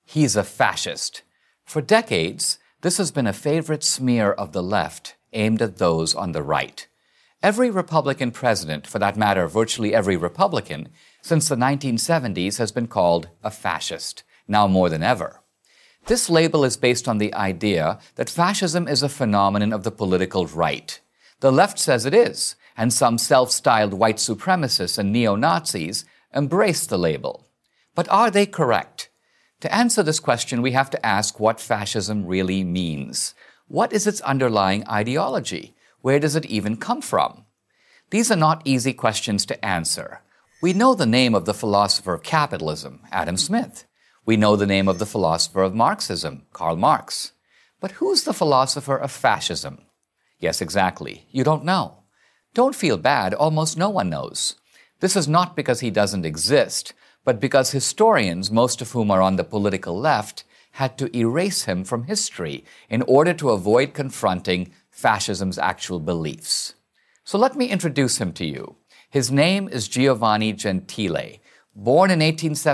he's a fascist. For decades, this has been a favorite smear of the left aimed at those on the right. Every Republican president, for that matter, virtually every Republican, since the 1970s has been called a fascist, now more than ever. This label is based on the idea that fascism is a phenomenon of the political right. The left says it is, and some self-styled white supremacists and neo-Nazis embrace the label. But are they correct? To answer this question, we have to ask what fascism really means. What is its underlying ideology? Where does it even come from? These are not easy questions to answer. We know the name of the philosopher of capitalism, Adam Smith. We know the name of the philosopher of Marxism, Karl Marx. But who's the philosopher of fascism? Yes, exactly. You don't know. Don't feel bad. Almost no one knows. This is not because he doesn't exist, but because historians, most of whom are on the political left, had to erase him from history in order to avoid confronting fascism's actual beliefs. So let me introduce him to you. His name is Giovanni Gentile. Born in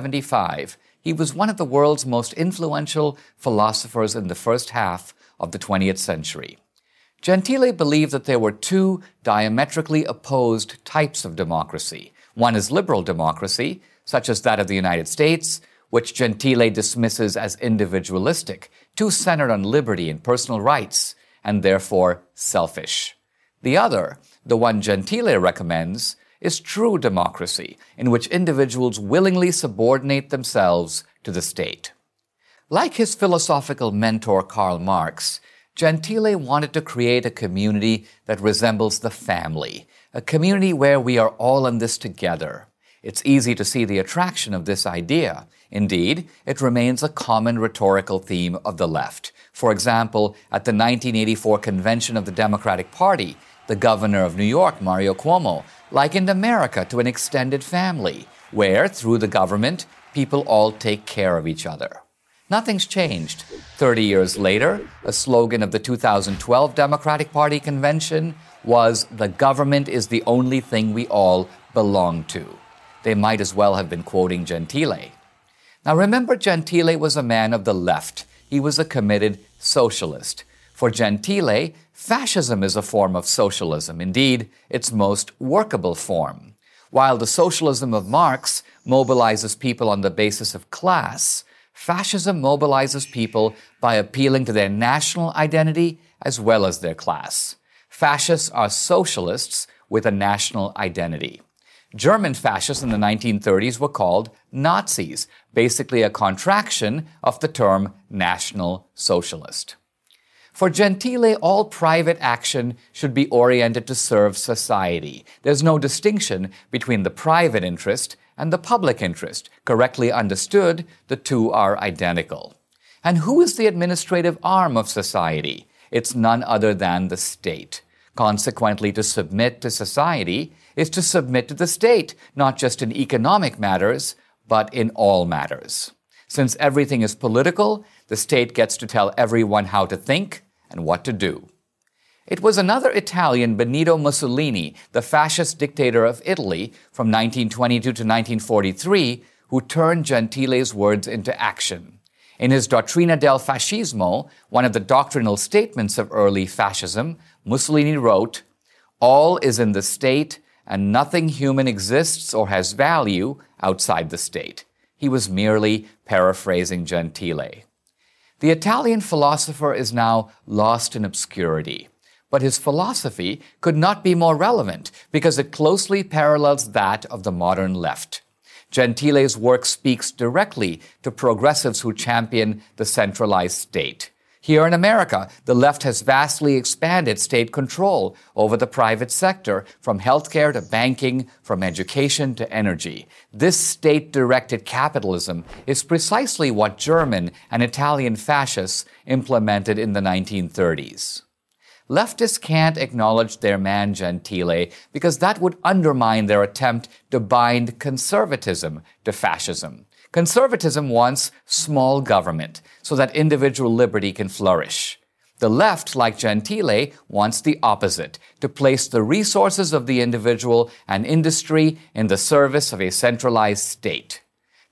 1875, he was one of the world's most influential philosophers in the first half of the 20th century. Gentile believed that there were two diametrically opposed types of democracy. One is liberal democracy, such as that of the United States, which Gentile dismisses as individualistic, too centered on liberty and personal rights, and therefore selfish. The other, the one Gentile recommends, is true democracy, in which individuals willingly subordinate themselves to the state. Like his philosophical mentor Karl Marx, Gentile wanted to create a community that resembles the family, a community where we are all in this together. It's easy to see the attraction of this idea. Indeed, it remains a common rhetorical theme of the left. For example, at the 1984 convention of the Democratic Party, the governor of New York, Mario Cuomo, likened America to an extended family, where, through the government, people all take care of each other. Nothing's changed. 30 years later, a slogan of the 2012 Democratic Party convention was, "The government is the only thing we all belong to." They might as well have been quoting Gentile. Now remember, Gentile was a man of the left. He was a committed socialist. For Gentile, fascism is a form of socialism, indeed, its most workable form. While the socialism of Marx mobilizes people on the basis of class, fascism mobilizes people by appealing to their national identity as well as their class. Fascists are socialists with a national identity. German fascists in the 1930s were called Nazis, basically a contraction of the term National Socialist. For Gentile, all private action should be oriented to serve society. There's no distinction between the private interest and the public interest. Correctly understood, the two are identical. And who is the administrative arm of society? It's none other than the state. Consequently, to submit to society is to submit to the state, not just in economic matters, but in all matters. Since everything is political, the state gets to tell everyone how to think and what to do. It was another Italian, Benito Mussolini, the fascist dictator of Italy from 1922 to 1943, who turned Gentile's words into action. In his Dottrina del Fascismo, one of the doctrinal statements of early fascism, Mussolini wrote, "All is in the state, and nothing human exists or has value outside the state." He was merely paraphrasing Gentile. The Italian philosopher is now lost in obscurity, but his philosophy could not be more relevant because it closely parallels that of the modern left. Gentile's work speaks directly to progressives who champion the centralized state. Here in America, the left has vastly expanded state control over the private sector, from healthcare to banking, from education to energy. This state-directed capitalism is precisely what German and Italian fascists implemented in the 1930s. Leftists can't acknowledge their man Gentile because that would undermine their attempt to bind conservatism to fascism. Conservatism wants small government so that individual liberty can flourish. The left, like Gentile, wants the opposite, to place the resources of the individual and industry in the service of a centralized state.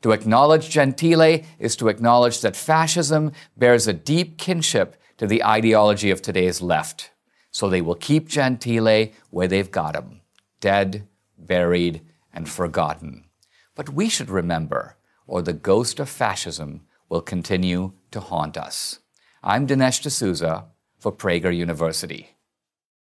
To acknowledge Gentile is to acknowledge that fascism bears a deep kinship to the ideology of today's left. So they will keep Gentile where they've got him, dead, buried, and forgotten. But we should remember, or the ghost of fascism will continue to haunt us. I'm Dinesh D'Souza for Prager University.